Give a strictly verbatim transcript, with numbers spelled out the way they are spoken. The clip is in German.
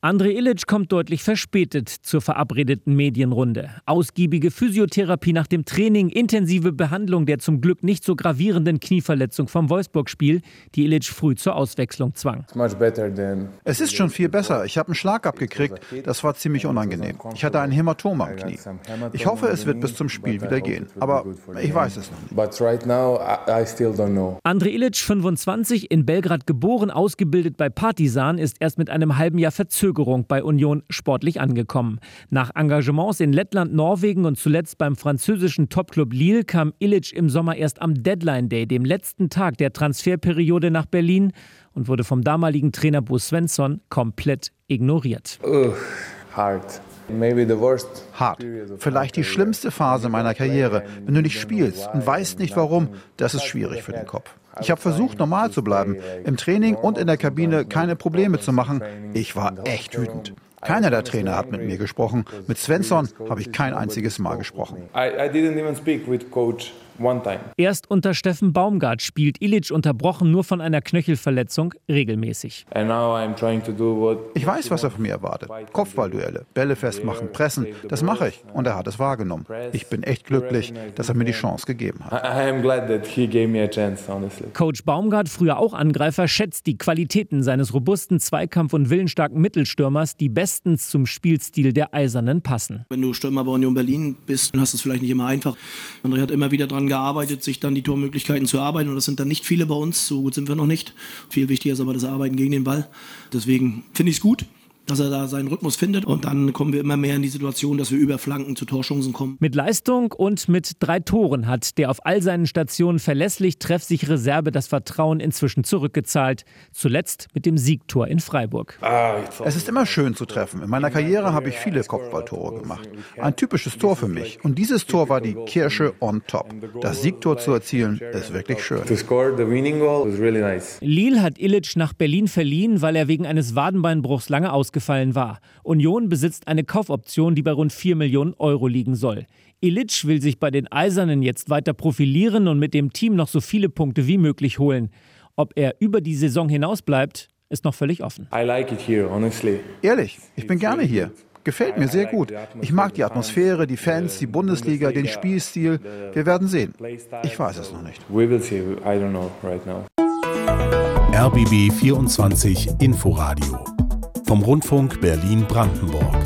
Andrej Ilić kommt deutlich verspätet zur verabredeten Medienrunde. Ausgiebige Physiotherapie nach dem Training, intensive Behandlung der zum Glück nicht so gravierenden Knieverletzung vom Wolfsburg-Spiel, die Ilić früh zur Auswechslung zwang. Es ist schon viel besser. Ich habe einen Schlag abgekriegt. Das war ziemlich unangenehm. Ich hatte ein Hämatom am Knie. Ich hoffe, es wird bis zum Spiel wieder gehen. Aber ich weiß es noch nicht. Andrej Ilić, fünfundzwanzig, in Belgrad geboren, ausgebildet bei Partizan, ist erst mit einem halben Jahr Verzögerung bei Union sportlich angekommen. Nach Engagements in Lettland, Norwegen und zuletzt beim französischen Topclub Lille kam Ilić im Sommer erst am Deadline Day, dem letzten Tag der Transferperiode, nach Berlin und wurde vom damaligen Trainer Bo Svensson komplett ignoriert. Ugh, hart. Hart. Vielleicht die schlimmste Phase meiner Karriere. Wenn du nicht spielst und weißt nicht warum, das ist schwierig für den Kopf. Ich habe versucht, normal zu bleiben, im Training und in der Kabine keine Probleme zu machen. Ich war echt wütend. Keiner der Trainer hat mit mir gesprochen. Mit Svensson habe ich kein einziges Mal gesprochen. Erst unter Steffen Baumgart spielt Ilić, unterbrochen nur von einer Knöchelverletzung, regelmäßig. Ich weiß, was er von mir erwartet. Kopfballduelle, Bälle festmachen, pressen, das mache ich. Und er hat es wahrgenommen. Ich bin echt glücklich, dass er mir die Chance gegeben hat. Coach Baumgart, früher auch Angreifer, schätzt die Qualitäten seines robusten, zweikampf- und willensstarken Mittelstürmers, die bestens zum Spielstil der Eisernen passen. Wenn du Stürmer bei Union Berlin bist, dann hast du es vielleicht nicht immer einfach. Andrej hat immer wieder dran gearbeitet, sich dann die Tormöglichkeiten zu erarbeiten. Und das sind dann nicht viele bei uns. So gut sind wir noch nicht. Viel wichtiger ist aber das Arbeiten gegen den Ball. Deswegen finde ich es gut, dass er da seinen Rhythmus findet. Und dann kommen wir immer mehr in die Situation, dass wir über Flanken zu Torchancen kommen. Mit Leistung und mit drei Toren hat der auf all seinen Stationen verlässlich treffsichere Serbe das Vertrauen inzwischen zurückgezahlt. Zuletzt mit dem Siegtor in Freiburg. Es ist immer schön zu treffen. In meiner Karriere habe ich viele Kopfballtore gemacht. Ein typisches Tor für mich. Und dieses Tor war die Kirsche on top. Das Siegtor zu erzielen, ist wirklich schön. Lille hat Ilić nach Berlin verliehen, weil er wegen eines Wadenbeinbruchs lange ausgefallen war. Union besitzt eine Kaufoption, die bei rund vier Millionen Euro liegen soll. Ilić will sich bei den Eisernen jetzt weiter profilieren und mit dem Team noch so viele Punkte wie möglich holen. Ob er über die Saison hinaus bleibt, ist noch völlig offen. Ehrlich, ich bin gerne hier. Gefällt mir sehr gut. Ich mag die Atmosphäre, die Fans, die Bundesliga, den Spielstil. Wir werden sehen. Ich weiß es noch nicht. R B B vierundzwanzig Inforadio vom Rundfunk Berlin-Brandenburg.